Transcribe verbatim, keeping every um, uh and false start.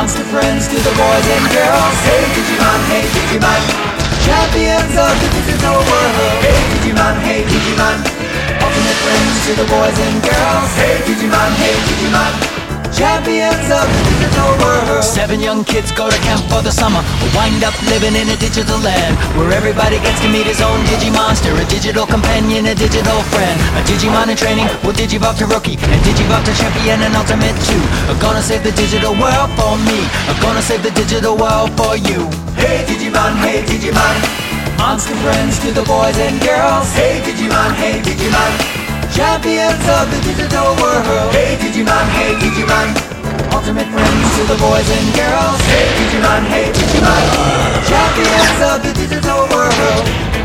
Monster friends to the boys and girls. Hey Digimon, hey Digimon, champions of the digital world. Hey Digimon, hey Digimon, ultimate friends to the boys and girls. Hey Digimon, hey Digimon, champions of the digital world. Seven young kids go to camp for the summer, wind up living in a digital land where everybody gets to meet his own Digimonster, a digital companion, a digital friend. A Digimon in training will Digivolve to Rookie and Digivolve to Champion and Ultimate too. I'm gonna save the digital world for me, I'm gonna save the digital world for you. Hey Digimon, hey Digimon, monster friends to the boys and girls. Hey Digimon, hey Digimon, champions of the digital world. Hey Digimon, hey Digimon, ultimate friends to the boys and girls. Hey Digimon, hey Digimon, champions of the digital world.